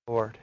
Lord.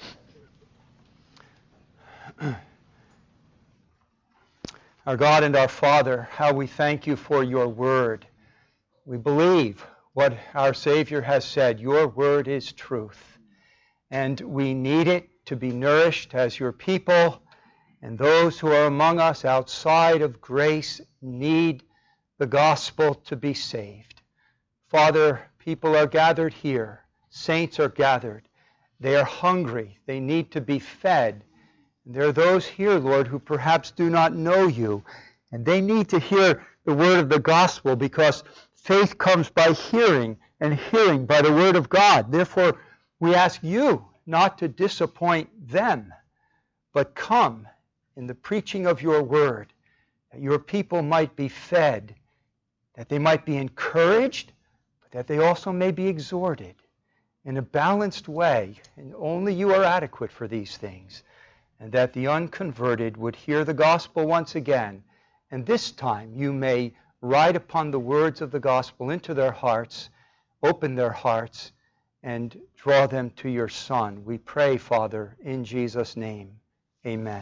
Our God and our Father, how we thank you for your word. We believe what our Savior has said. Your word is truth. And we need it to be nourished as your people. And those who are among us outside of grace need the gospel to be saved. Father, people are gathered here. Saints are gathered. They are hungry. They need to be fed. And there are those here, Lord, who perhaps do not know you. And they need to hear the word of the gospel because faith comes by hearing and hearing by the word of God. Therefore, we ask you not to disappoint them, but come in the preaching of your word, that your people might be fed, that they might be encouraged, but that they also may be exhorted in a balanced way, and only you are adequate for these things, and that the unconverted would hear the gospel once again, and this time you may ride upon the words of the gospel into their hearts, open their hearts, and draw them to your Son. We pray, Father, in Jesus' name. Amen.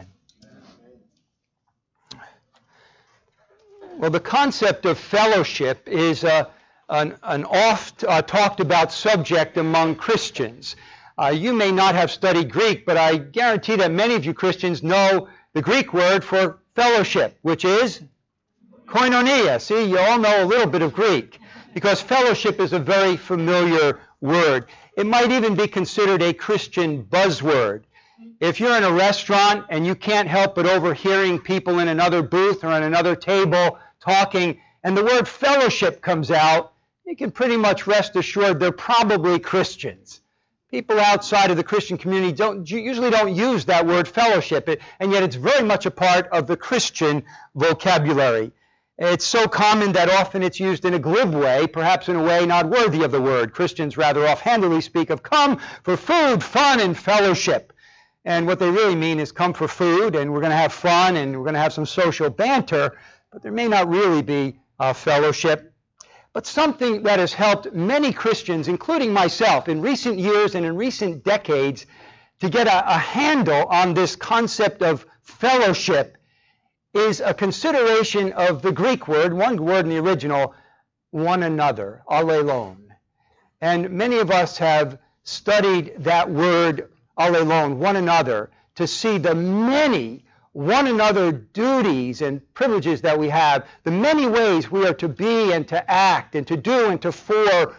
Well, the concept of fellowship is an oft talked about subject among Christians. You may not have studied Greek, but I guarantee that many of you Christians know the Greek word for fellowship, which is koinonia. See, you all know a little bit of Greek, because fellowship is a very familiar word. It might even be considered a Christian buzzword. If you're in a restaurant and you can't help but overhearing people in another booth or on another table talking, and the word fellowship comes out, you can pretty much rest assured they're probably Christians. People outside of the Christian community usually don't use that word fellowship, and yet it's very much a part of the Christian vocabulary. It's so common that often it's used in a glib way, perhaps in a way not worthy of the word. Christians rather offhandedly speak of come for food, fun, and fellowship. And what they really mean is come for food, and we're going to have fun, and we're going to have some social banter, but there may not really be fellowship. But something that has helped many Christians, including myself, in recent years and in recent decades, to get a handle on this concept of fellowship is a consideration of the Greek word, one word in the original, one another, allelon. And many of us have studied that word, allelon, one another, to see the many one another duties and privileges that we have, the many ways we are to be and to act and to do and to for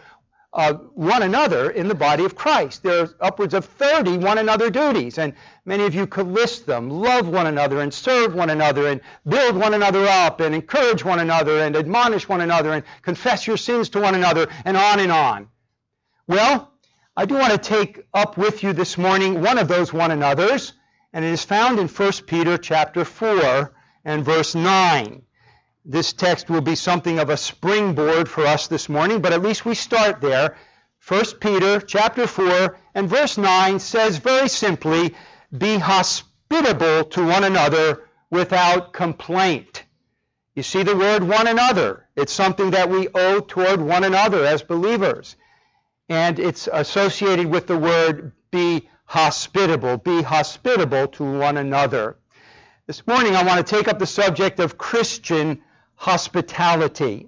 one another in the body of Christ. There are upwards of 30 one another duties, and many of you could list them. Love one another and serve one another and build one another up and encourage one another and admonish one another and confess your sins to one another, and on and on. Well, I do want to take up with you this morning one of those one another's, and it is found in 1 Peter chapter 4 and verse 9. This text will be something of a springboard for us this morning, but at least we start there. 1 Peter chapter 4 and verse 9 says very simply, be hospitable to one another without complaint. You see the word one another. It's something that we owe toward one another as believers. And it's associated with the word be hospitable. Be hospitable to one another. This morning I want to take up the subject of Christian hospitality.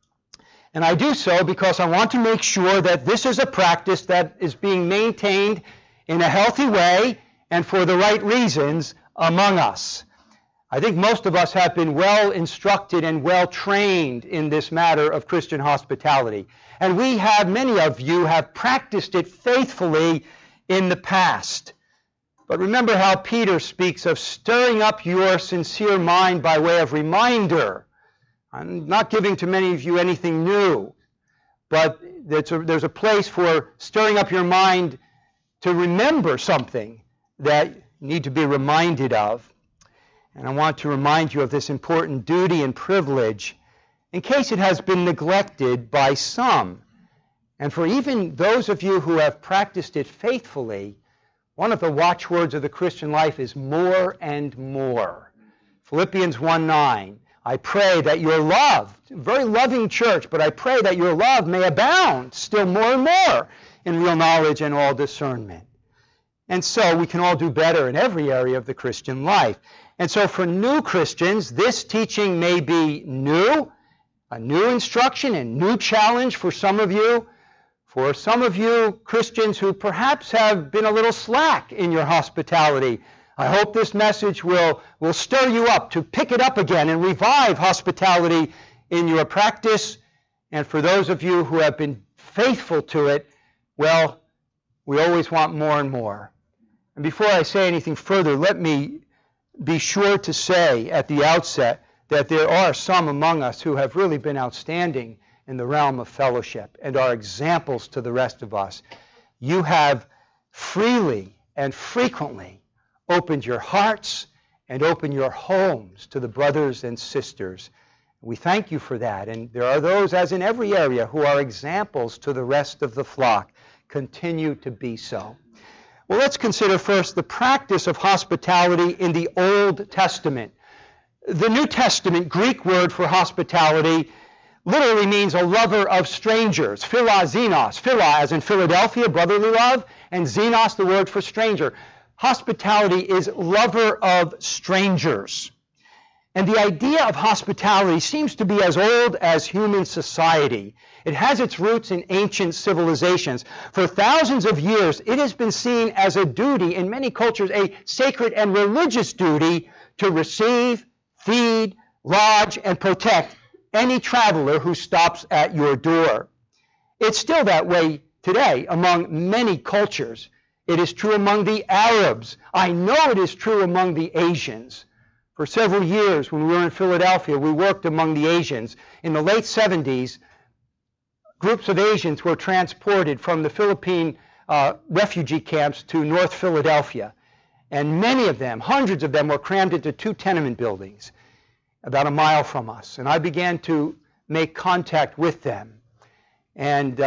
And I do so because I want to make sure that this is a practice that is being maintained in a healthy way and for the right reasons among us. I think most of us have been well instructed and well trained in this matter of Christian hospitality. And many of you have practiced it faithfully in the past. But remember how Peter speaks of stirring up your sincere mind by way of reminder. I'm not giving to many of you anything new, but there's a place for stirring up your mind to remember something that you need to be reminded of. And I want to remind you of this important duty and privilege in case it has been neglected by some. And for even those of you who have practiced it faithfully, one of the watchwords of the Christian life is more and more. Philippians 1:9, I pray that your love, very loving church, but I pray that your love may abound still more and more in real knowledge and all discernment. And so we can all do better in every area of the Christian life. And so for new Christians, this teaching may be new, a new instruction and new challenge for some of you. For some of you Christians who perhaps have been a little slack in your hospitality, I hope this message will stir you up to pick it up again and revive hospitality in your practice. And for those of you who have been faithful to it, well, we always want more and more. And before I say anything further, let me be sure to say at the outset that there are some among us who have really been outstanding in the realm of fellowship and are examples to the rest of us. You have freely and frequently opened your hearts and opened your homes to the brothers and sisters. We thank you for that. And there are those, as in every area, who are examples to the rest of the flock. Continue to be so. Well, let's consider first the practice of hospitality in the Old Testament. The New Testament Greek word for hospitality literally means a lover of strangers. Philoxenos. Philo as in Philadelphia, brotherly love, and xenos, the word for stranger. Hospitality is lover of strangers. And the idea of hospitality seems to be as old as human society. It has its roots in ancient civilizations. For thousands of years, it has been seen as a duty, in many cultures, a sacred and religious duty to receive, feed, lodge, and protect any traveler who stops at your door. It's still that way today among many cultures. It is true among the Arabs. I know it is true among the Asians. For several years, when we were in Philadelphia, we worked among the Asians. In the late 70s, groups of Asians were transported from the Philippine refugee camps to North Philadelphia. And many of them, hundreds of them, were crammed into 2 tenement buildings about a mile from us. And I began to make contact with them. And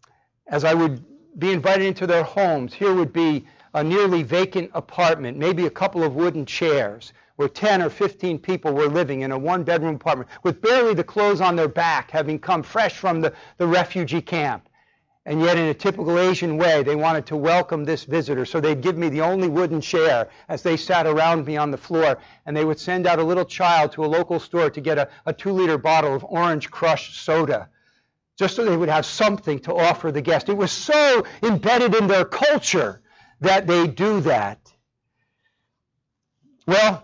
as I would be invited into their homes, here would be a nearly vacant apartment, maybe a couple of wooden chairs, where 10 or 15 people were living in a one-bedroom apartment with barely the clothes on their back, having come fresh from the refugee camp. And yet in a typical Asian way, they wanted to welcome this visitor, so they'd give me the only wooden chair as they sat around me on the floor, and they would send out a little child to a local store to get a 2-liter bottle of orange crush soda, just so they would have something to offer the guest. It was so embedded in their culture that they do that. Well,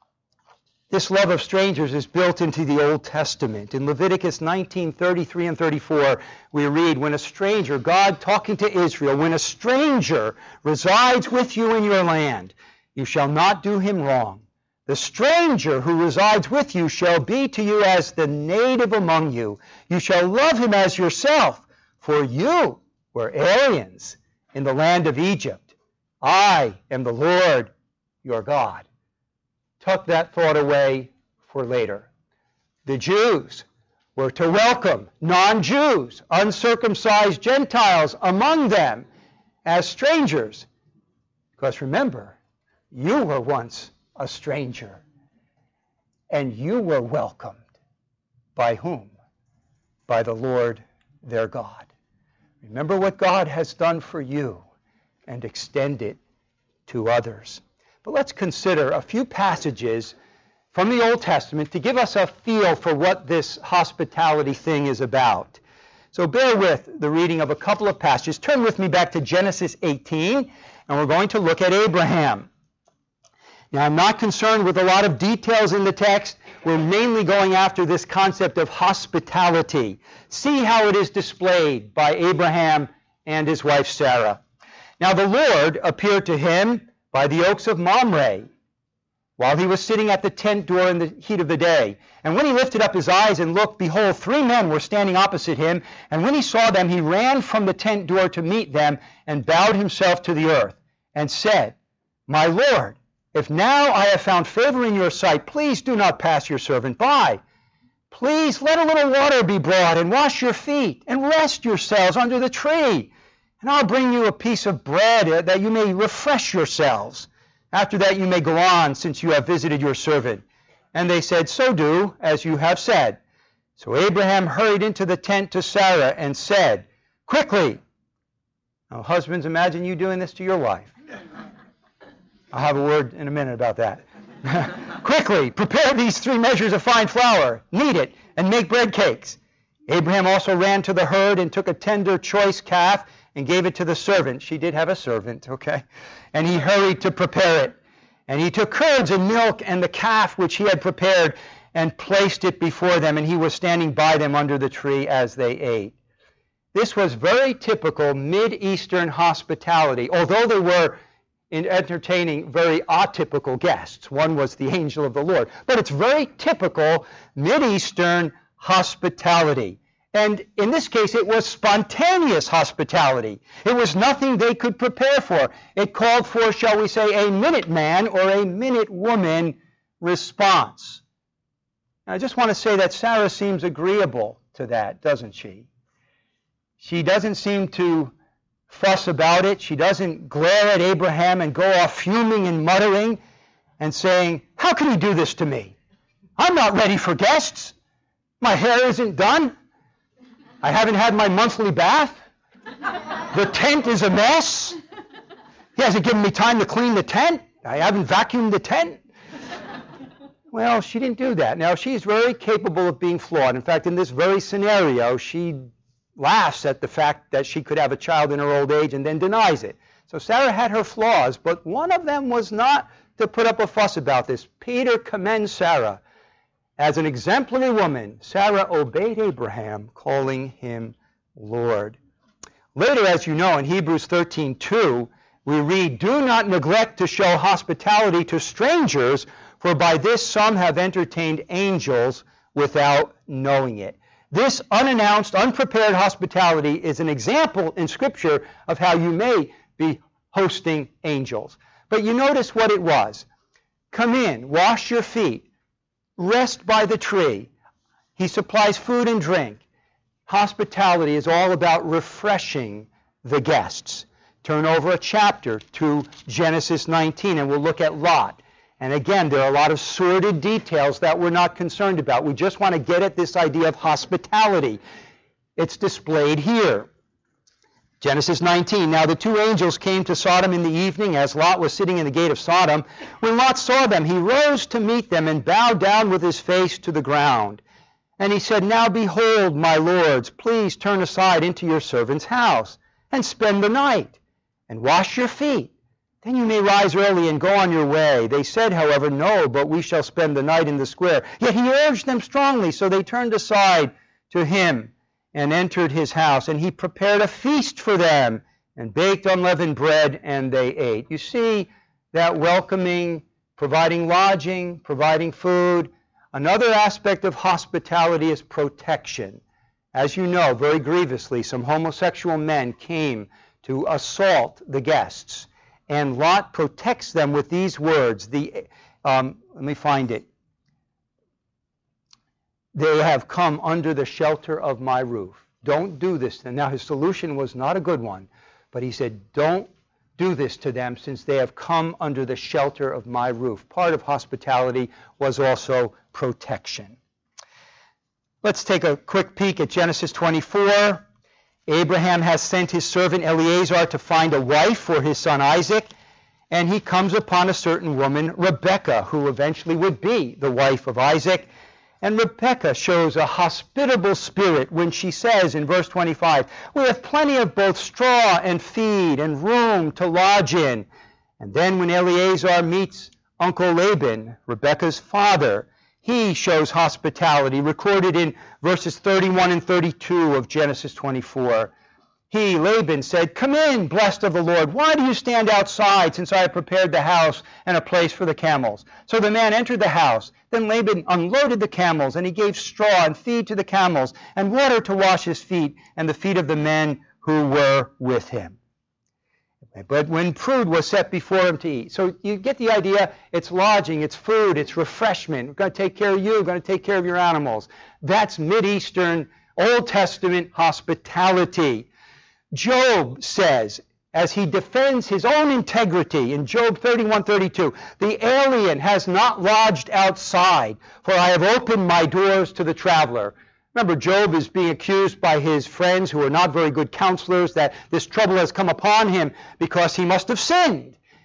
this love of strangers is built into the Old Testament. In Leviticus 19:33 and 34, we read, when a stranger, God talking to Israel, when a stranger resides with you in your land, you shall not do him wrong. The stranger who resides with you shall be to you as the native among you. You shall love him as yourself, for you were aliens in the land of Egypt. I am the Lord your God. Tuck that thought away for later. The Jews were to welcome non-Jews, uncircumcised Gentiles among them as strangers. Because remember, you were once a stranger, and you were welcomed. By whom? By the Lord their God. Remember what God has done for you and extend it to others. But let's consider a few passages from the Old Testament to give us a feel for what this hospitality thing is about. So bear with the reading of a couple of passages. Turn with me back to Genesis 18, and we're going to look at Abraham. Now, I'm not concerned with a lot of details in the text. We're mainly going after this concept of hospitality. See how it is displayed by Abraham and his wife Sarah. Now, the Lord appeared to him by the oaks of Mamre, while he was sitting at the tent door in the heat of the day. And when he lifted up his eyes and looked, behold, 3 men were standing opposite him. And when he saw them, he ran from the tent door to meet them and bowed himself to the earth and said, My Lord, if now I have found favor in your sight, please do not pass your servant by. Please let a little water be brought and wash your feet and rest yourselves under the tree. And I'll bring you a piece of bread that you may refresh yourselves. After that you may go on, since you have visited your servant. And they said, So do, as you have said. So Abraham hurried into the tent to Sarah and said, Quickly. Now, husbands, imagine you doing this to your wife. I'll have a word in a minute about that. Quickly, prepare these 3 measures of fine flour, knead it, and make bread cakes. Abraham also ran to the herd and took a tender, choice calf and gave it to the servant. She did have a servant, okay? And he hurried to prepare it. And he took curds and milk and the calf which he had prepared and placed it before them, and he was standing by them under the tree as they ate. This was very typical Mid-Eastern hospitality, although they were entertaining very atypical guests. One was the angel of the Lord. But it's very typical Mid-Eastern hospitality. And in this case, it was spontaneous hospitality. It was nothing they could prepare for. It called for, shall we say, a minute man or a minute woman response. I just want to say that Sarah seems agreeable to that, doesn't she? She doesn't seem to fuss about it. She doesn't glare at Abraham and go off fuming and muttering and saying, "How can you do this to me? I'm not ready for guests. My hair isn't done. I haven't had my monthly bath. The tent is a mess. He hasn't given me time to clean the tent. I haven't vacuumed the tent." Well, she didn't do that. Now, she's very capable of being flawed. In fact, in this very scenario, she laughs at the fact that she could have a child in her old age and then denies it. So Sarah had her flaws, but one of them was not to put up a fuss about this. Peter commends Sarah. As an exemplary woman, Sarah obeyed Abraham, calling him Lord. Later, as you know, in Hebrews 13:2, we read, "Do not neglect to show hospitality to strangers, for by this some have entertained angels without knowing it." This unannounced, unprepared hospitality is an example in Scripture of how you may be hosting angels. But you notice what it was. Come in, wash your feet, rest by the tree. He supplies food and drink. Hospitality is all about refreshing the guests. Turn over a chapter to Genesis 19 and we'll look at Lot. And again, there are a lot of sordid details that we're not concerned about. We just want to get at this idea of hospitality. It's displayed here. Genesis 19, "Now the 2 angels came to Sodom in the evening as Lot was sitting in the gate of Sodom. When Lot saw them, he rose to meet them and bowed down with his face to the ground. And he said, 'Now behold, my lords, please turn aside into your servant's house and spend the night and wash your feet. Then you may rise early and go on your way.' They said, however, 'No, but we shall spend the night in the square.' Yet he urged them strongly, so they turned aside to him and entered his house. And he prepared a feast for them and baked unleavened bread, and they ate." You see that welcoming, providing lodging, providing food. Another aspect of hospitality is protection. As you know, very grievously, some homosexual men came to assault the guests. And Lot protects them with these words. Let me find it. "They have come under the shelter of my roof." Don't do this to them. Now, his solution was not a good one, but he said, "Don't do this to them since they have come under the shelter of my roof." Part of hospitality was also protection. Let's take a quick peek at Genesis 24. Abraham has sent his servant Eliezer to find a wife for his son Isaac, and he comes upon a certain woman, Rebekah, who eventually would be the wife of Isaac. And Rebekah shows a hospitable spirit when she says in verse 25, "We have plenty of both straw and feed and room to lodge in." And then when Eliezer meets Uncle Laban, Rebekah's father, he shows hospitality, recorded in verses 31 and 32 of Genesis 24. He, Laban, said, "Come in, blessed of the Lord. Why do you stand outside, since I have prepared the house and a place for the camels?" So the man entered the house. Then Laban unloaded the camels, and he gave straw and feed to the camels, and water to wash his feet and the feet of the men who were with him. But when food was set before him to eat. So you get the idea. It's lodging, it's food, it's refreshment. We're going to take care of you, we're going to take care of your animals. That's Mideastern, Old Testament hospitality. Job says, as he defends his own integrity in Job 31:32, "The alien has not lodged outside, for I have opened my doors to the traveler." Remember, Job is being accused by his friends who are not very good counselors that this trouble has come upon him because he must have sinned.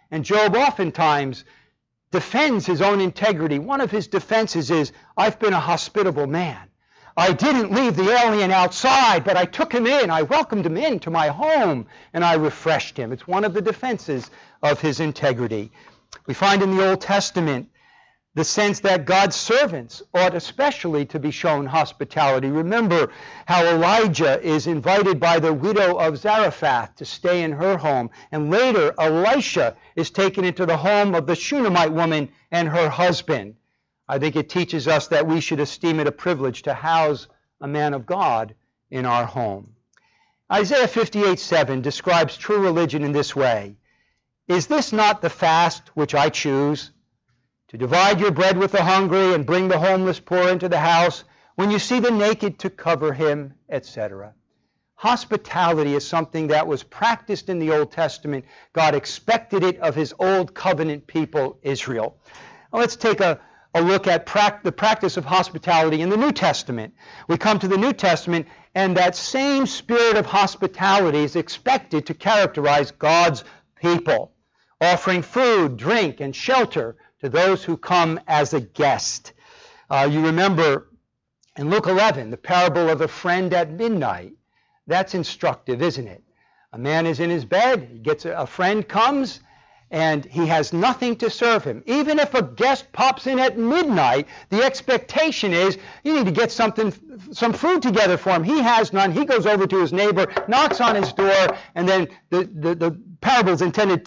And Job oftentimes defends his own integrity. One of his defenses is, I've been a hospitable man. I didn't leave the alien outside, but I took him in. I welcomed him into my home, and I refreshed him. It's one of the defenses of his integrity. We find in the Old Testament the sense that God's servants ought especially to be shown hospitality. Remember how Elijah is invited by the widow of Zarephath to stay in her home. And later, Elisha is taken into the home of the Shunammite woman and her husband. I think it teaches us that we should esteem it a privilege to house a man of God in our home. Isaiah 58:7 describes true religion in this way. Is this not the fast which I choose? To divide your bread with the hungry and bring the homeless poor into the house, when you see the naked to cover him, etc. Hospitality is something that was practiced in the Old Testament. God expected it of his old covenant people, Israel. Now let's take a look at the practice of hospitality in the New Testament. We come to the New Testament, and that same spirit of hospitality is expected to characterize God's people, offering food, drink, and shelter to those who come as a guest. You remember in Luke 11, the parable of the friend at midnight. That's instructive, isn't it? A man is in his bed, a friend comes, and he has nothing to serve him. Even if a guest pops in at midnight, the expectation is you need to get some food together for him. He has none. He goes over to his neighbor, knocks on his door, and then the parable is intended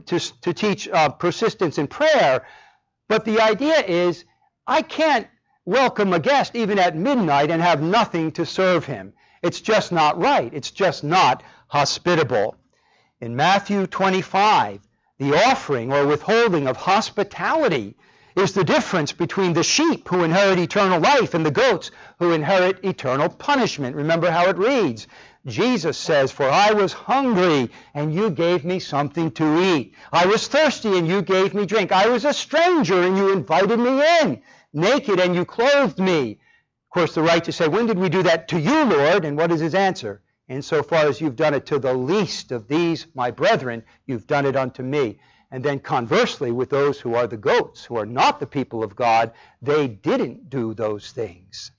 to teach persistence in prayer. But the idea is, I can't welcome a guest even at midnight and have nothing to serve him. It's just not right. It's just not hospitable. In Matthew 25, the offering or withholding of hospitality is the difference between the sheep who inherit eternal life and the goats who inherit eternal punishment. Remember how it reads. Jesus says, for I was hungry, and you gave me something to eat. I was thirsty, and you gave me drink. I was a stranger, and you invited me in. Naked, and you clothed me. Of course, the righteous say, when did we do that to you, Lord? And what is his answer? Insofar as you've done it to the least of these, my brethren, you've done it unto me. And then conversely, with those who are the goats, who are not the people of God, they didn't do those things.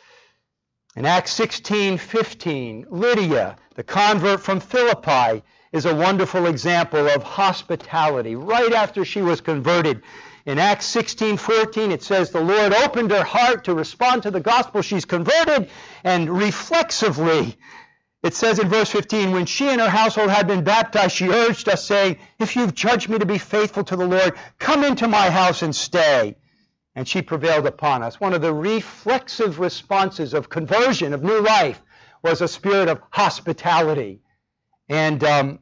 In Acts 16:15, Lydia, the convert from Philippi, is a wonderful example of hospitality. Right after she was converted, in Acts 16:14, it says the Lord opened her heart to respond to the gospel. She's converted, and reflexively, it says in verse 15, when she and her household had been baptized, she urged us, saying, if you've judged me to be faithful to the Lord, come into my house and stay. And she prevailed upon us. One of the reflexive responses of conversion, of new life, was a spirit of hospitality. And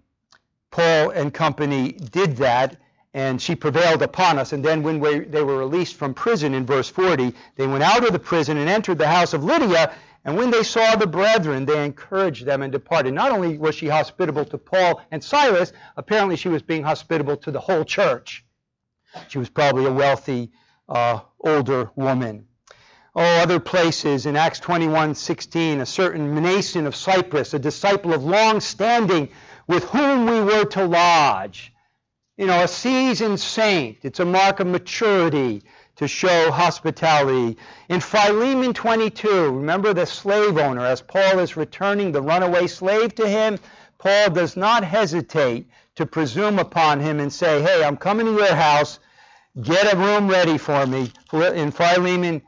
Paul and company did that, and she prevailed upon us. And then when they were released from prison in verse 40, they went out of the prison and entered the house of Lydia, and when they saw the brethren, they encouraged them and departed. Not only was she hospitable to Paul and Silas, apparently she was being hospitable to the whole church. She was probably a wealthy older woman. Other places in Acts 21:16, a certain Mnason of Cyprus, a disciple of long standing, with whom we were to lodge. A seasoned saint. It's a mark of maturity to show hospitality. In Philemon 22, remember the slave owner, as Paul is returning the runaway slave to him, Paul does not hesitate to presume upon him and say, hey, I'm coming to your house, get a room ready for me. In Philemon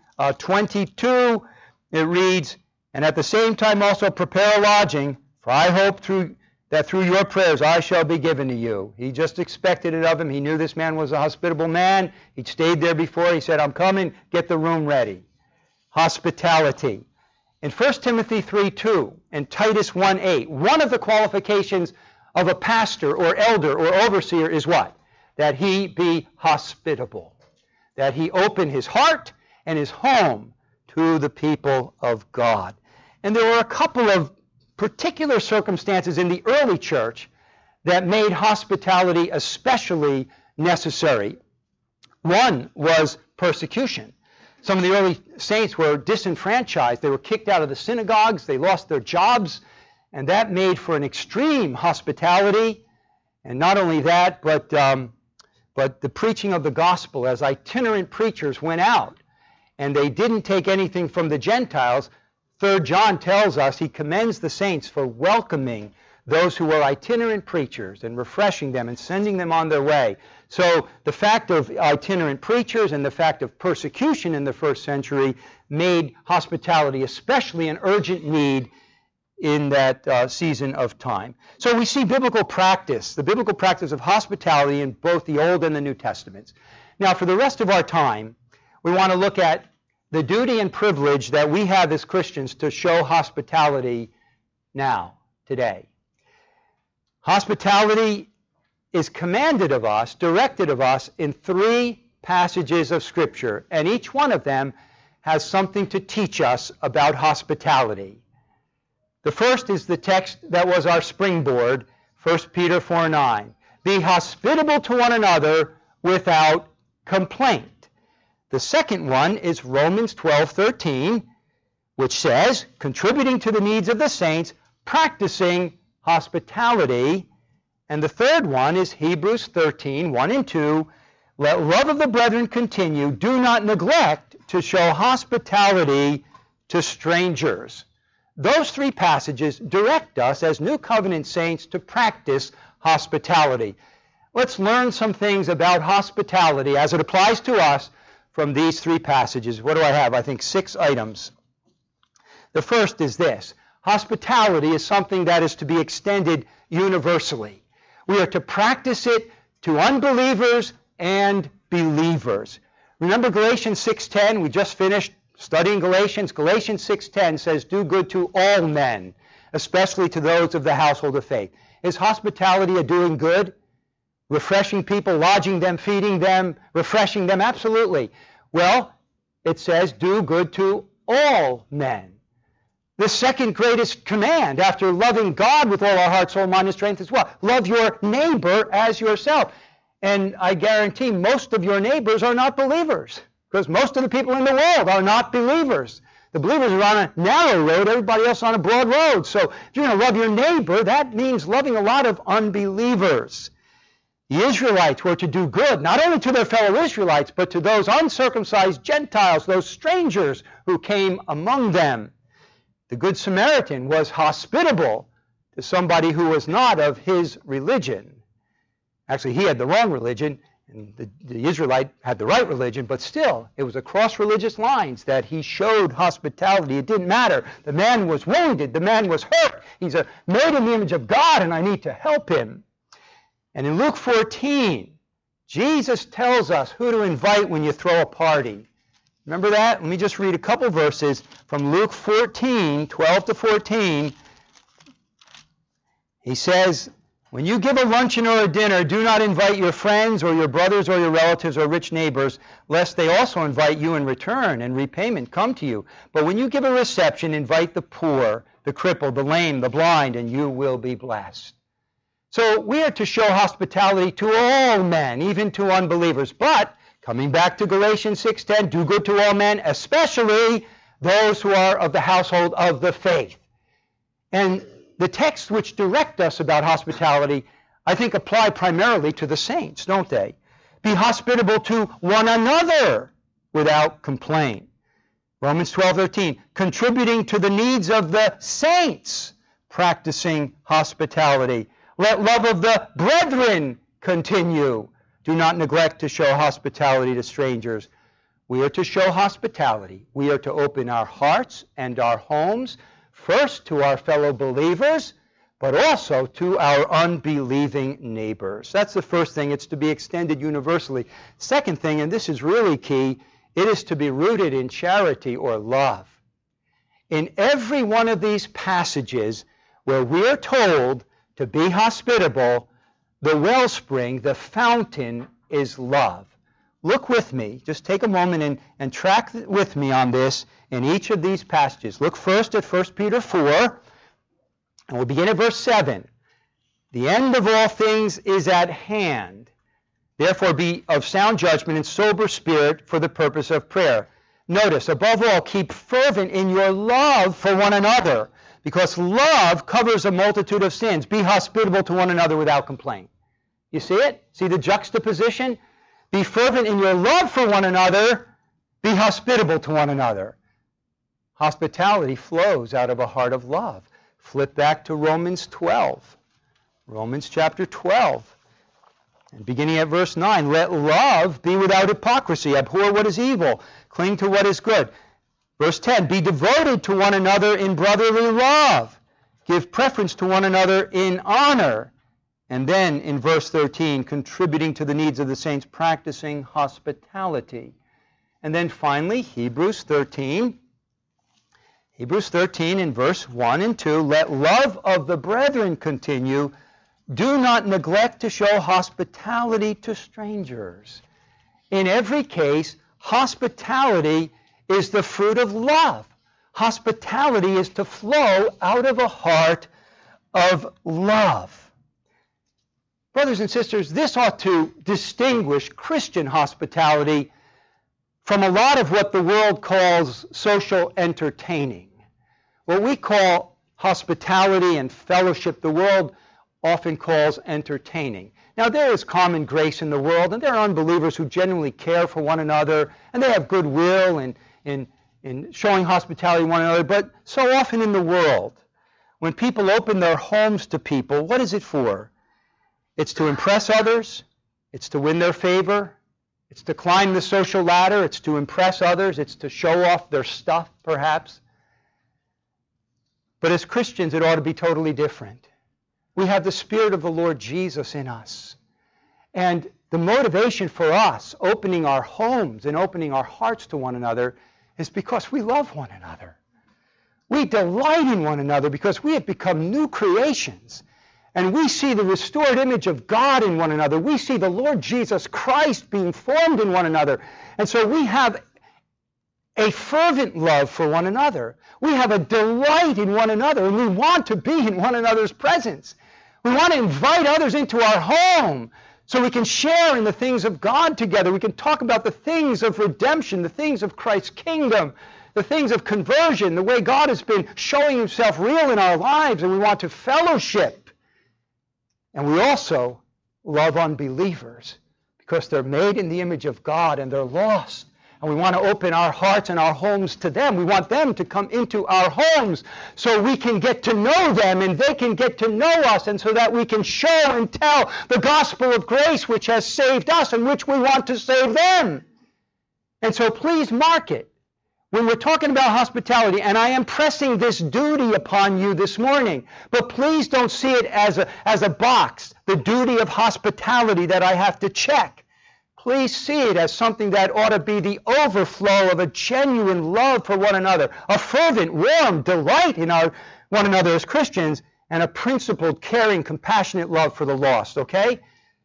22, it reads, and at the same time also prepare a lodging, for I hope that through your prayers I shall be given to you. He just expected it of him. He knew this man was a hospitable man. He'd stayed there before. He said, I'm coming, get the room ready. Hospitality. In 1 Timothy 3:2 and Titus 1:8, one of the qualifications of a pastor or elder or overseer is what? That he be hospitable. That he open his heart and his home to the people of God. And there were a couple of particular circumstances in the early church that made hospitality especially necessary. One was persecution. Some of the early saints were disenfranchised. They were kicked out of the synagogues. They lost their jobs. And that made for an extreme hospitality. And not only that, but but the preaching of the gospel as itinerant preachers went out, and they didn't take anything from the Gentiles. 3 John tells us he commends the saints for welcoming those who were itinerant preachers and refreshing them and sending them on their way. So the fact of itinerant preachers and the fact of persecution in the first century made hospitality especially an urgent need in that season of time. So we see biblical practice, the biblical practice of hospitality in both the Old and the New Testaments. Now, for the rest of our time, we want to look at the duty and privilege that we have as Christians to show hospitality now, today. Hospitality is commanded of us, directed of us in 3 passages of Scripture, and each one of them has something to teach us about hospitality. The first is the text that was our springboard, 1 Peter 4:9. Be hospitable to one another without complaint. The second one is Romans 12:13, which says, contributing to the needs of the saints, practicing hospitality. And the third one is Hebrews 13:1 and 2. Let love of the brethren continue. Do not neglect to show hospitality to strangers. Those 3 passages direct us as New Covenant saints to practice hospitality. Let's learn some things about hospitality as it applies to us from these 3 passages. What do I have? I think 6 items. The first is this. Hospitality is something that is to be extended universally. We are to practice it to unbelievers and believers. Remember Galatians 6:10? We just finished studying Galatians. Galatians 6:10 says, do good to all men, especially to those of the household of faith. Is hospitality a doing good? Refreshing people, lodging them, feeding them, refreshing them? Absolutely. Well, it says, do good to all men. The second greatest command after loving God with all our heart, soul, mind, and strength is what? Love your neighbor as yourself. And I guarantee most of your neighbors are not believers, because most of the people in the world are not believers. The believers are on a narrow road, everybody else on a broad road. So if you're going to love your neighbor, that means loving a lot of unbelievers. The Israelites were to do good, not only to their fellow Israelites, but to those uncircumcised Gentiles, those strangers who came among them. The Good Samaritan was hospitable to somebody who was not of his religion. Actually, he had the wrong religion, and the Israelite had the right religion, but still, it was across religious lines that he showed hospitality. It didn't matter. The man was wounded. The man was hurt. He's made in the image of God, and I need to help him. And in Luke 14, Jesus tells us who to invite when you throw a party. Remember that? Let me just read a couple verses from Luke 14, 12 to 14. He says, when you give a luncheon or a dinner, do not invite your friends or your brothers or your relatives or rich neighbors, lest they also invite you in return and repayment come to you. But when you give a reception, invite the poor, the crippled, the lame, the blind, and you will be blessed. So we are to show hospitality to all men, even to unbelievers. But coming back to Galatians 6:10, do good to all men, especially those who are of the household of the faith. And the texts which direct us about hospitality, I think, apply primarily to the saints, don't they? Be hospitable to one another without complaint. Romans 12:13, contributing to the needs of the saints, practicing hospitality. Let love of the brethren continue. Do not neglect to show hospitality to strangers. We are to show hospitality. We are to open our hearts and our homes, first to our fellow believers, but also to our unbelieving neighbors. That's the first thing. It's to be extended universally. Second thing, and this is really key, it is to be rooted in charity or love. In every one of these passages where we are told to be hospitable, the wellspring, the fountain, is love. Look with me. Just take a moment and track with me on this in each of these passages. Look first at 1 Peter 4, and we'll begin at verse 7. The end of all things is at hand. Therefore be of sound judgment and sober spirit for the purpose of prayer. Notice, above all, keep fervent in your love for one another, because love covers a multitude of sins. Be hospitable to one another without complaint. You see it? See the juxtaposition? Be fervent in your love for one another. Be hospitable to one another. Hospitality flows out of a heart of love. Flip back to Romans 12. Romans chapter 12. And beginning at verse 9, let love be without hypocrisy. Abhor what is evil. Cling to what is good. Verse 10, be devoted to one another in brotherly love. Give preference to one another in honor. And then in verse 13, contributing to the needs of the saints, practicing hospitality. And then finally, Hebrews 13. Hebrews 13 in verse 1 and 2, let love of the brethren continue. Do not neglect to show hospitality to strangers. In every case, hospitality is the fruit of love. Hospitality is to flow out of a heart of love. Brothers and sisters, this ought to distinguish Christian hospitality from a lot of what the world calls social entertaining. What we call hospitality and fellowship, the world often calls entertaining. Now, there is common grace in the world, and there are unbelievers who genuinely care for one another, and they have goodwill in showing hospitality to one another. But so often in the world, when people open their homes to people, what is it for? It's to impress others. It's to win their favor. It's to climb the social ladder. It's to impress others. It's to show off their stuff, perhaps. But as Christians, it ought to be totally different. We have the Spirit of the Lord Jesus in us. And the motivation for us opening our homes and opening our hearts to one another is because we love one another. We delight in one another because we have become new creations. And we see the restored image of God in one another. We see the Lord Jesus Christ being formed in one another. And so we have a fervent love for one another. We have a delight in one another, and we want to be in one another's presence. We want to invite others into our home so we can share in the things of God together. We can talk about the things of redemption, the things of Christ's kingdom, the things of conversion, the way God has been showing himself real in our lives, and we want to fellowship. And we also love unbelievers because they're made in the image of God and they're lost. And we want to open our hearts and our homes to them. We want them to come into our homes so we can get to know them and they can get to know us, and so that we can show and tell the gospel of grace which has saved us and which we want to save them. And so please mark it. When we're talking about hospitality, and I am pressing this duty upon you this morning, but please don't see it as a box, the duty of hospitality that I have to check. Please see it as something that ought to be the overflow of a genuine love for one another, a fervent, warm delight in one another as Christians, and a principled, caring, compassionate love for the lost, okay?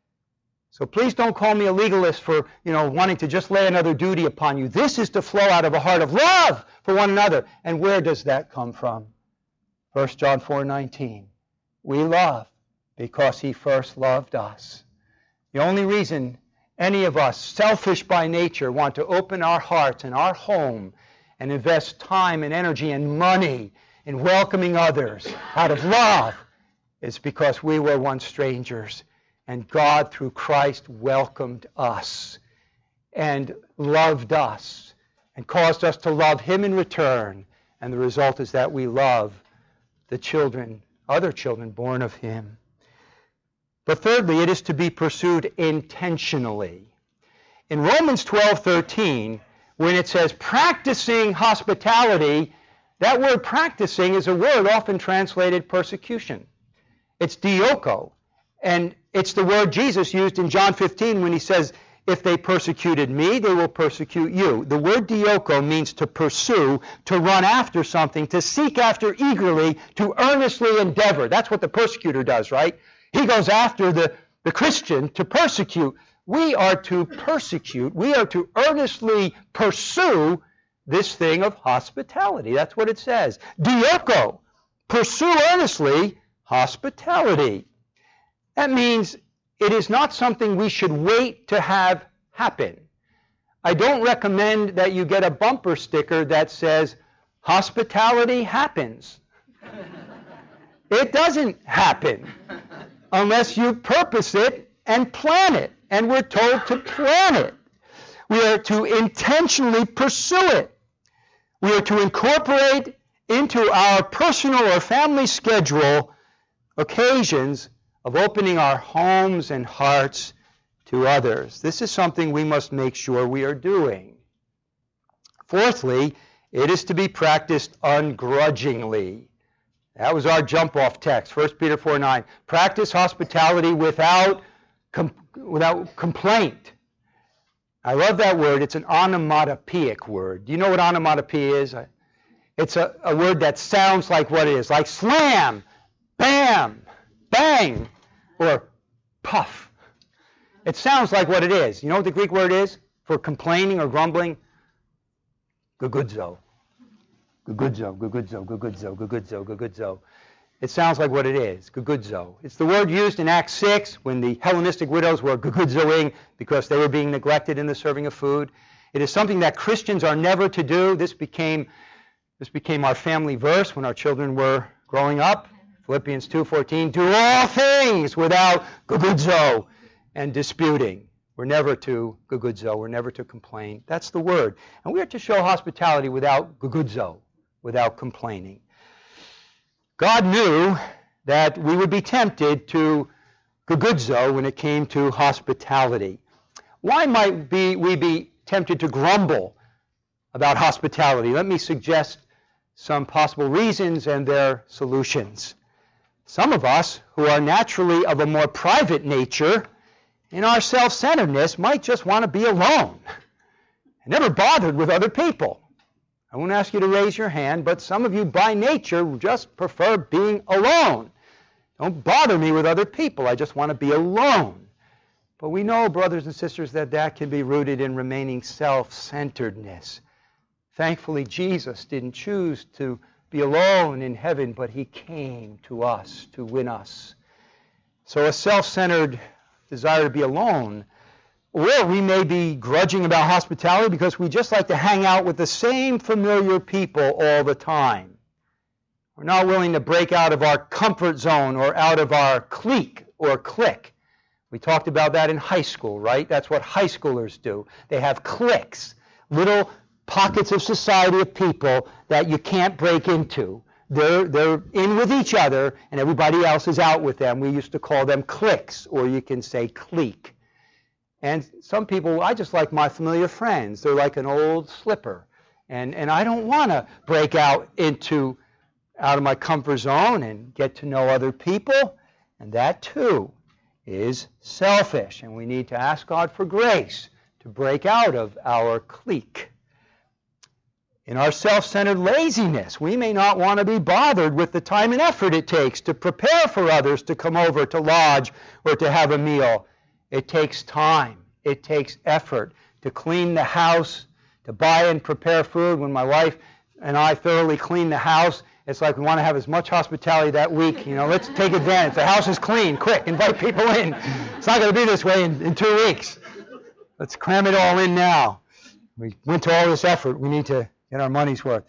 So please don't call me a legalist for, wanting to just lay another duty upon you. This is to flow out of a heart of love for one another. And where does that come from? 1 John 4:19. We love because he first loved us. The only reason any of us, selfish by nature, want to open our hearts and our home and invest time and energy and money in welcoming others out of love is because we were once strangers. And God, through Christ, welcomed us and loved us and caused us to love him in return. And the result is that we love the children, other children born of him. But thirdly, it is to be pursued intentionally. In Romans 12:13, when it says practicing hospitality, that word practicing is a word often translated persecution. It's dioko. And it's the word Jesus used in John 15 when he says, if they persecuted me, they will persecute you. The word dioko means to pursue, to run after something, to seek after eagerly, to earnestly endeavor. That's what the persecutor does, right? He goes after the Christian to persecute. We are to persecute. We are to earnestly pursue this thing of hospitality. That's what it says. Dioko, pursue earnestly hospitality. That means it is not something we should wait to have happen. I don't recommend that you get a bumper sticker that says, hospitality happens. It doesn't happen unless you purpose it and plan it. And we're told to plan it. We are to intentionally pursue it. We are to incorporate into our personal or family schedule occasions of opening our homes and hearts to others. This is something we must make sure we are doing. Fourthly, it is to be practiced ungrudgingly. That was our jump-off text, 1 Peter 4:9. Practice hospitality without complaint. I love that word. It's an onomatopoeic word. Do you know what onomatopoeia is? It's a word that sounds like what it is, like slam, bam, bang, or puff. It sounds like what it is. You know what the Greek word is for complaining or grumbling? Gugudzo. Gugudzo, gugudzo, gugudzo, gugudzo, gugudzo. It sounds like what it is, gugudzo. It's the word used in Acts 6 when the Hellenistic widows were gugudzoing because they were being neglected in the serving of food. It is something that Christians are never to do. This became our family verse when our children were growing up. Philippians 2:14, do all things without gugudzo and disputing. We're never to gugudzo. We're never to complain. That's the word. And we are to show hospitality without gugudzo, without complaining. God knew that we would be tempted to gugudzo when it came to hospitality. Why might we be tempted to grumble about hospitality? Let me suggest some possible reasons and their solutions. Some of us who are naturally of a more private nature, in our self-centeredness, might just want to be alone, never bothered with other people. I won't ask you to raise your hand, but some of you by nature just prefer being alone. Don't bother me with other people. I just want to be alone. But we know, brothers and sisters, that can be rooted in remaining self-centeredness. Thankfully, Jesus didn't choose to be alone in heaven, but he came to us to win us. So a self-centered desire to be alone, or we may be grudging about hospitality because we just like to hang out with the same familiar people all the time. We're not willing to break out of our comfort zone or out of our clique or clique. We talked about that in high school, right? That's what high schoolers do. They have cliques, little pockets of society of people that you can't break into. They're in with each other, and everybody else is out with them. We used to call them cliques, or you can say clique. And some people, I just like my familiar friends. They're like an old slipper. And I don't want to break out of my comfort zone and get to know other people. And that, too, is selfish. And we need to ask God for grace to break out of our clique. In our self-centered laziness, we may not want to be bothered with the time and effort it takes to prepare for others to come over to lodge or to have a meal. It takes time. It takes effort to clean the house, to buy and prepare food. When my wife and I thoroughly clean the house, it's like we want to have as much hospitality that week. Let's take advantage. The house is clean. Quick, invite people in. It's not going to be this way in 2 weeks. Let's cram it all in now. We went to all this effort. We need to get our money's worth.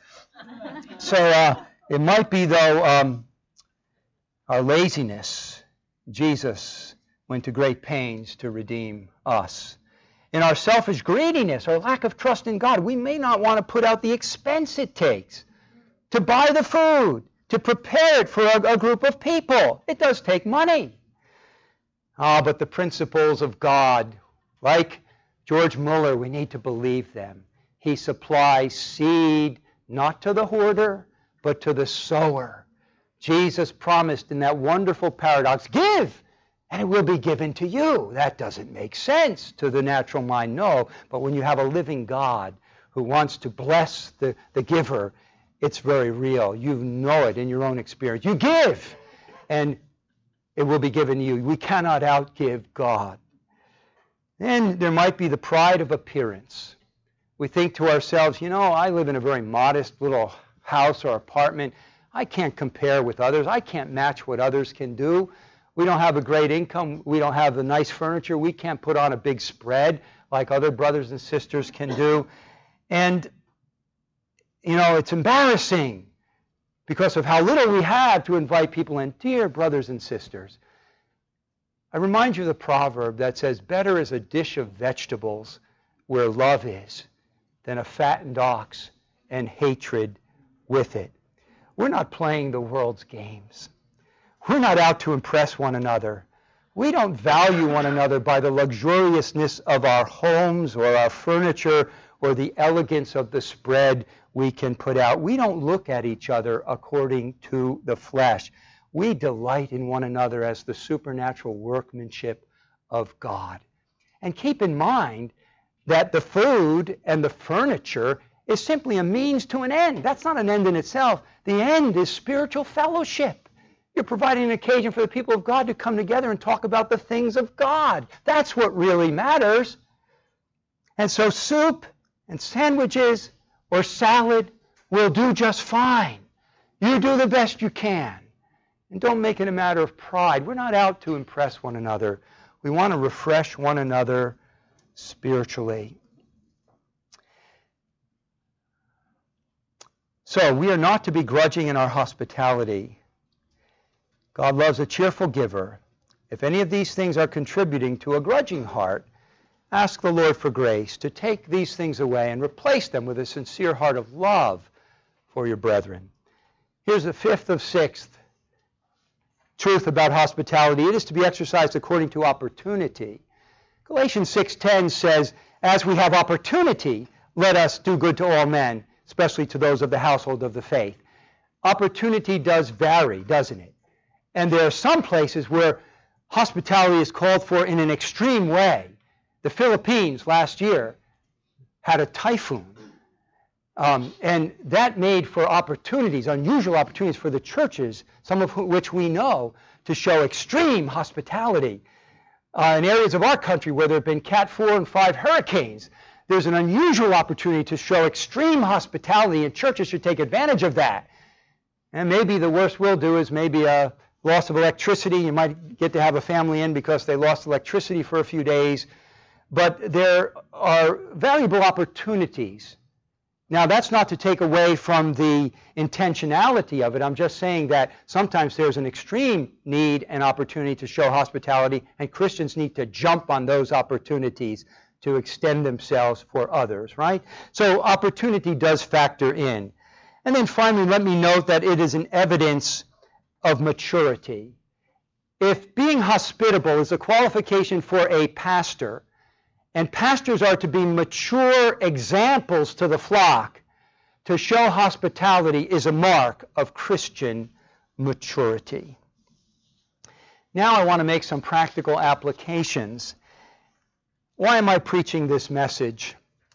So it might be, though, our laziness. Jesus went to great pains to redeem us. In our selfish greediness or lack of trust in God, we may not want to put out the expense it takes to buy the food, to prepare it for a group of people. It does take money. But the principles of God, like George Muller, we need to believe them. He supplies seed not to the hoarder, but to the sower. Jesus promised in that wonderful paradox, give, and it will be given to you. That doesn't make sense to the natural mind, no. But when you have a living God who wants to bless the giver, it's very real. You know it in your own experience. You give, and it will be given to you. We cannot outgive God. Then there might be the pride of appearance. We think to ourselves, I live in a very modest little house or apartment. I can't compare with others. I can't match what others can do. We don't have a great income. We don't have the nice furniture. We can't put on a big spread like other brothers and sisters can do. And, it's embarrassing because of how little we have to invite people in. Dear brothers and sisters, I remind you of the proverb that says, better is a dish of vegetables where love is than a fattened ox and hatred with it. We're not playing the world's games. We're not out to impress one another. We don't value one another by the luxuriousness of our homes or our furniture or the elegance of the spread we can put out. We don't look at each other according to the flesh. We delight in one another as the supernatural workmanship of God. And keep in mind that the food and the furniture is simply a means to an end. That's not an end in itself. The end is spiritual fellowship. You're providing an occasion for the people of God to come together and talk about the things of God. That's what really matters. And so soup and sandwiches or salad will do just fine. You do the best you can. And don't make it a matter of pride. We're not out to impress one another. We want to refresh one another spiritually. So we are not to be grudging in our hospitality. God loves a cheerful giver. If any of these things are contributing to a grudging heart, ask the Lord for grace to take these things away and replace them with a sincere heart of love for your brethren. Here's the fifth of sixth truth about hospitality. It is to be exercised according to opportunity. Galatians 6:10 says, as we have opportunity, let us do good to all men, especially to those of the household of the faith. Opportunity does vary, doesn't it? And there are some places where hospitality is called for in an extreme way. The Philippines last year had a typhoon. And that made for opportunities, unusual opportunities for the churches, some of which we know, to show extreme hospitality. In areas of our country where there have been Cat 4 and 5 hurricanes, there's an unusual opportunity to show extreme hospitality, and churches should take advantage of that. And maybe the worst we'll do is maybe a loss of electricity. You might get to have a family in because they lost electricity for a few days. But there are valuable opportunities. Now, that's not to take away from the intentionality of it. I'm just saying that sometimes there's an extreme need and opportunity to show hospitality, and Christians need to jump on those opportunities to extend themselves for others, right? So opportunity does factor in. And then finally, let me note that it is an evidence of maturity. If being hospitable is a qualification for a pastor, and pastors are to be mature examples to the flock, to show hospitality is a mark of Christian maturity. Now I want to make some practical applications. Why am I preaching this message?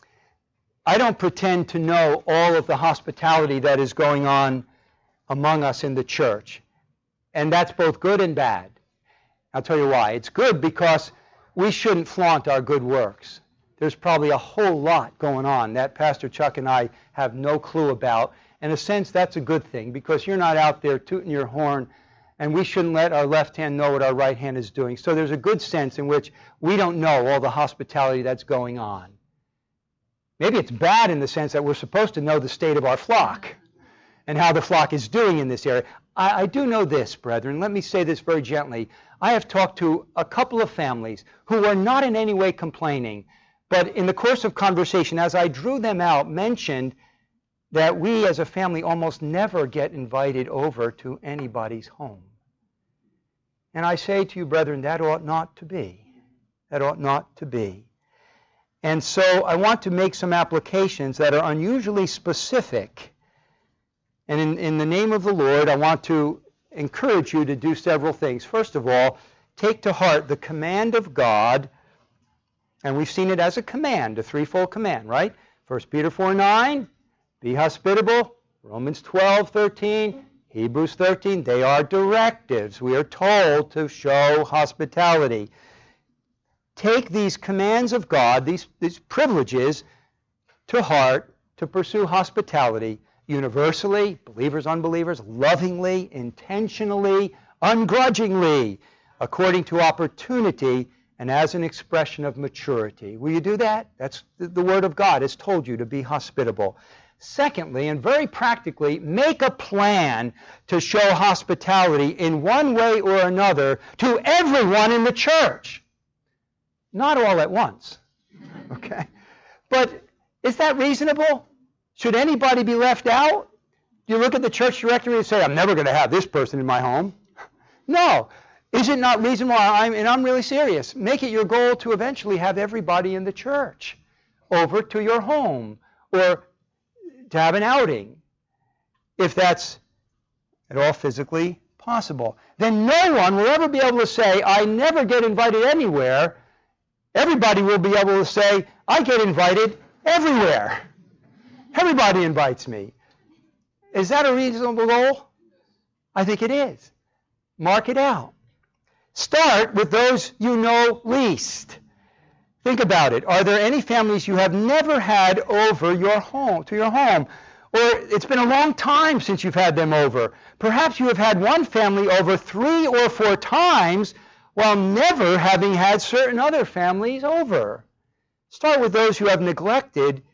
I don't pretend to know all of the hospitality that is going on among us in the church. And that's both good and bad. I'll tell you why. It's good because we shouldn't flaunt our good works. There's probably a whole lot going on that Pastor Chuck and I have no clue about. In a sense, that's a good thing because you're not out there tooting your horn, and we shouldn't let our left hand know what our right hand is doing. So there's a good sense in which we don't know all the hospitality that's going on. Maybe it's bad in the sense that we're supposed to know the state of our flock and how the flock is doing in this area. I do know this, brethren. Let me say this very gently. I have talked to a couple of families who are not in any way complaining, but in the course of conversation, as I drew them out, mentioned that we as a family almost never get invited over to anybody's home. And I say to you, brethren, that ought not to be. That ought not to be. And so I want to make some applications that are unusually specific. And in the name of the Lord, I want to encourage you to do several things. First of all, take to heart the command of God, and we've seen it as a command, a threefold command, right? 1 Peter 4:9, be hospitable. Romans 12:13, Hebrews 13, they are directives. We are told to show hospitality. Take these commands of God, these privileges, to heart to pursue hospitality universally, believers, unbelievers, lovingly, intentionally, ungrudgingly, according to opportunity, and as an expression of maturity. Will you do that? That's the Word of God has told you to be hospitable. Secondly, and very practically, make a plan to show hospitality in one way or another to everyone in the church. Not all at once, okay? But is that reasonable? Should anybody be left out? You look at the church directory and say, I'm never going to have this person in my home. No. Is it not reasonable? And I'm really serious. Make it your goal to eventually have everybody in the church over to your home or to have an outing, if that's at all physically possible. Then no one will ever be able to say, I never get invited anywhere. Everybody will be able to say, I get invited everywhere. Everybody invites me. Is that a reasonable goal? I think it is. Mark it out. Start with those you know least. Think about it. Are there any families you have never had over to your home? Or it's been a long time since you've had them over. Perhaps you have had one family over 3 or 4 times while never having had certain other families over. Start with those you have neglected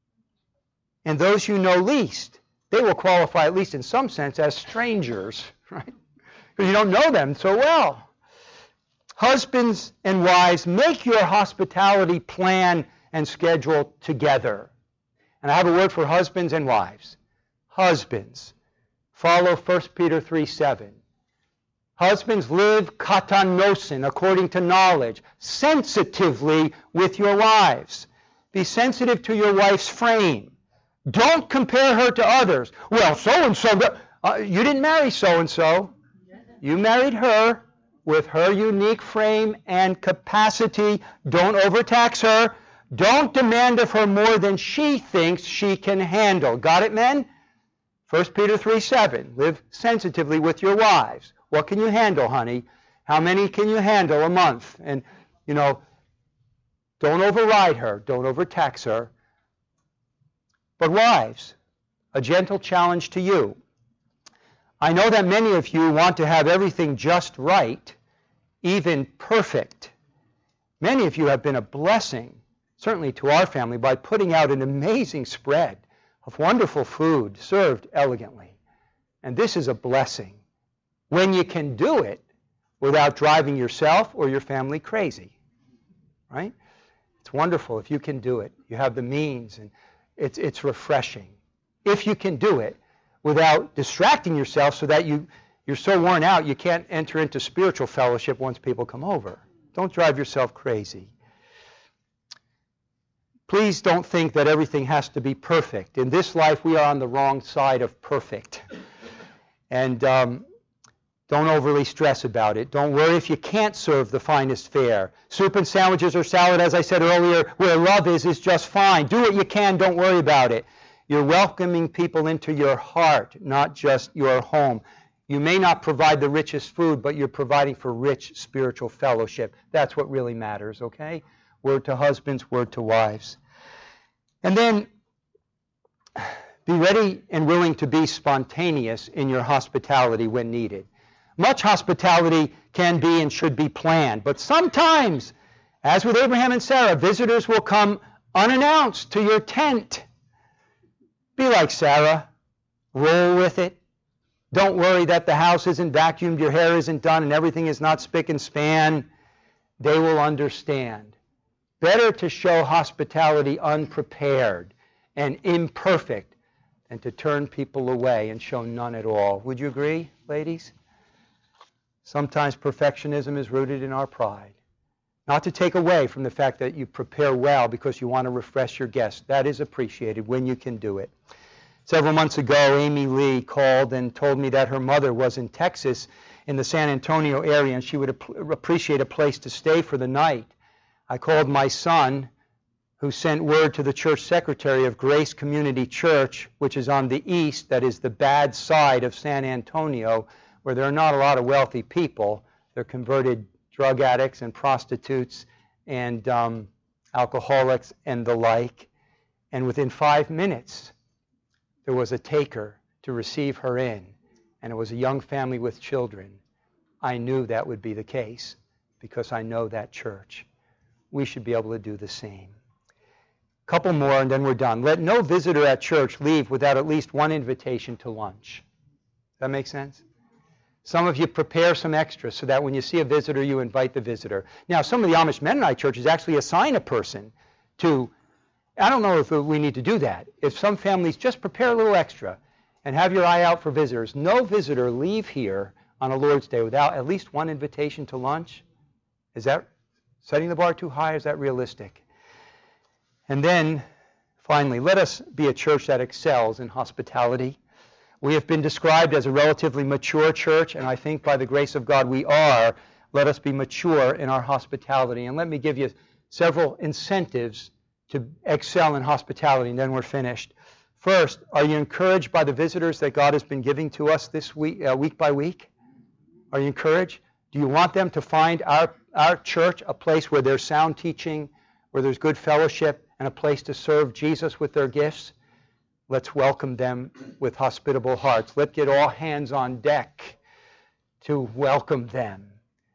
and those you know least. They will qualify, at least in some sense, as strangers, right? Because you don't know them so well. Husbands and wives, make your hospitality plan and schedule together. And I have a word for husbands and wives. Husbands, follow 1 Peter 3:7. Husbands, live katanosin, according to knowledge, sensitively with your wives. Be sensitive to your wife's frame. Don't compare her to others. Well, so-and-so, you didn't marry so-and-so. You married her with her unique frame and capacity. Don't overtax her. Don't demand of her more than she thinks she can handle. Got it, men? 1 Peter 3:7. Live sensitively with your wives. What can you handle, honey? How many can you handle a month? And, don't override her. Don't overtax her. But wives, a gentle challenge to you. I know that many of you want to have everything just right, even perfect. Many of you have been a blessing, certainly to our family, by putting out an amazing spread of wonderful food served elegantly. And this is a blessing when you can do it without driving yourself or your family crazy, right? It's wonderful if you can do it. You have the means, and it's refreshing. If you can do it without distracting yourself so that you're so worn out you can't enter into spiritual fellowship once people come over. Don't drive yourself crazy. Please don't think that everything has to be perfect. In this life, we are on the wrong side of perfect. And don't overly stress about it. Don't worry if you can't serve the finest fare. Soup and sandwiches or salad, as I said earlier, where love is just fine. Do what you can. Don't worry about it. You're welcoming people into your heart, not just your home. You may not provide the richest food, but you're providing for rich spiritual fellowship. That's what really matters, okay? Word to husbands, word to wives. And then be ready and willing to be spontaneous in your hospitality when needed. Much hospitality can be and should be planned, but sometimes, as with Abraham and Sarah, visitors will come unannounced to your tent. Be like Sarah. Roll with it. Don't worry that the house isn't vacuumed, your hair isn't done, and everything is not spick and span. They will understand. Better to show hospitality unprepared and imperfect than to turn people away and show none at all. Would you agree, ladies? Sometimes perfectionism is rooted in our pride. Not to take away from the fact that you prepare well because you want to refresh your guests. That is appreciated when you can do it. Several months ago, Amy Lee called and told me that her mother was in Texas in the San Antonio area and she would appreciate a place to stay for the night. I called my son, who sent word to the church secretary of Grace Community Church, which is on the east, that is the bad side of San Antonio, where there are not a lot of wealthy people. They're converted drug addicts and prostitutes and alcoholics and the like. And within 5 minutes, there was a taker to receive her in, and it was a young family with children. I knew that would be the case because I know that church. We should be able to do the same. Couple more and then we're done. Let no visitor at church leave without at least one invitation to lunch. Does that make sense? Some of you prepare some extras so that when you see a visitor, you invite the visitor. Now, some of the Amish Mennonite churches actually assign a person to, I don't know if we need to do that. If some families just prepare a little extra and have your eye out for visitors, no visitor leave here on a Lord's Day without at least one invitation to lunch. Is that setting the bar too high? Is that realistic? And then, finally, let us be a church that excels in hospitality. We have been described as a relatively mature church, and I think by the grace of God we are. Let us be mature in our hospitality. And let me give you several incentives to excel in hospitality, and then we're finished. First, are you encouraged by the visitors that God has been giving to us this week, week by week? Are you encouraged? Do you want them to find our church a place where there's sound teaching, where there's good fellowship, and a place to serve Jesus with their gifts? Let's welcome them with hospitable hearts. Let's get all hands on deck to welcome them.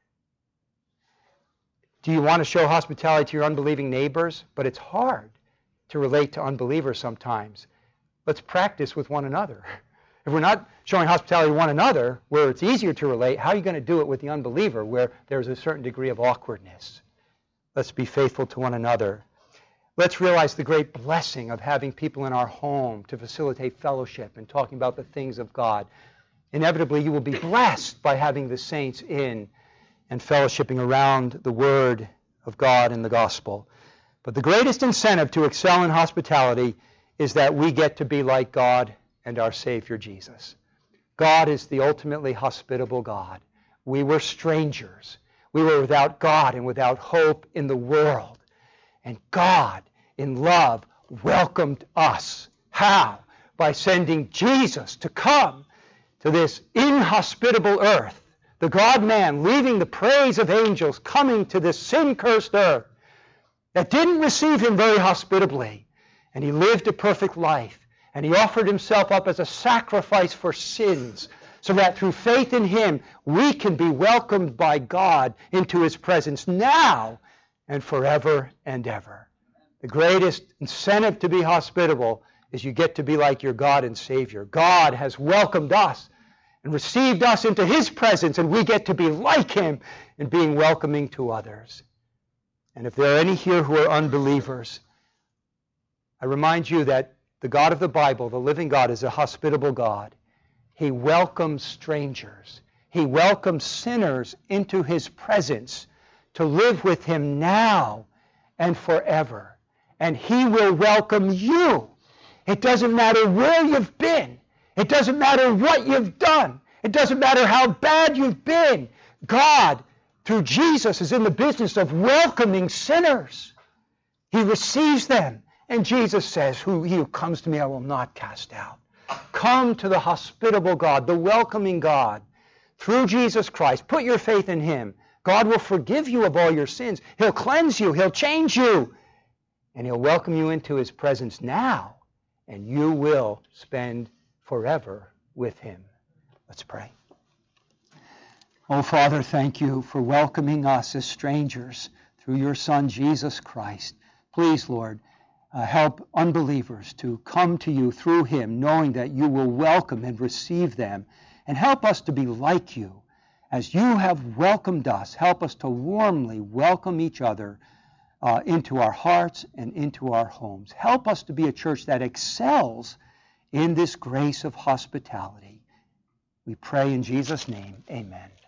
Do you want to show hospitality to your unbelieving neighbors? But it's hard to relate to unbelievers sometimes. Let's practice with one another. If we're not showing hospitality to one another, where it's easier to relate, how are you going to do it with the unbeliever, where there's a certain degree of awkwardness? Let's be faithful to one another. Let's realize the great blessing of having people in our home to facilitate fellowship and talking about the things of God. Inevitably, you will be blessed by having the saints in and fellowshipping around the Word of God and the gospel. But the greatest incentive to excel in hospitality is that we get to be like God and our Savior Jesus. God is the ultimately hospitable God. We were strangers. We were without God and without hope in the world. And God, in love, welcomed us. How? By sending Jesus to come to this inhospitable earth. The God-man leaving the praise of angels, coming to this sin-cursed earth that didn't receive him very hospitably. And he lived a perfect life. And he offered himself up as a sacrifice for sins, so that through faith in him, we can be welcomed by God into his presence now and forever and ever. The greatest incentive to be hospitable is you get to be like your God and Savior. God has welcomed us and received us into his presence, and we get to be like him in being welcoming to others. And if there are any here who are unbelievers, I remind you that the God of the Bible, the living God, is a hospitable God. He welcomes strangers. He welcomes sinners into his presence to live with him now and forever. And he will welcome you. It doesn't matter where you've been. It doesn't matter what you've done. It doesn't matter how bad you've been. God, through Jesus, is in the business of welcoming sinners. He receives them. And Jesus says, he who comes to me I will not cast out. Come to the hospitable God, the welcoming God, through Jesus Christ. Put your faith in him. God will forgive you of all your sins. He'll cleanse you. He'll change you. And he'll welcome you into his presence now. And you will spend forever with him. Let's pray. Oh, Father, thank you for welcoming us as strangers through your Son, Jesus Christ. Please, Lord, help unbelievers to come to you through him, knowing that you will welcome and receive them. And help us to be like you. As you have welcomed us, help us to warmly welcome each other into our hearts and into our homes. Help us to be a church that excels in this grace of hospitality. We pray in Jesus' name, amen.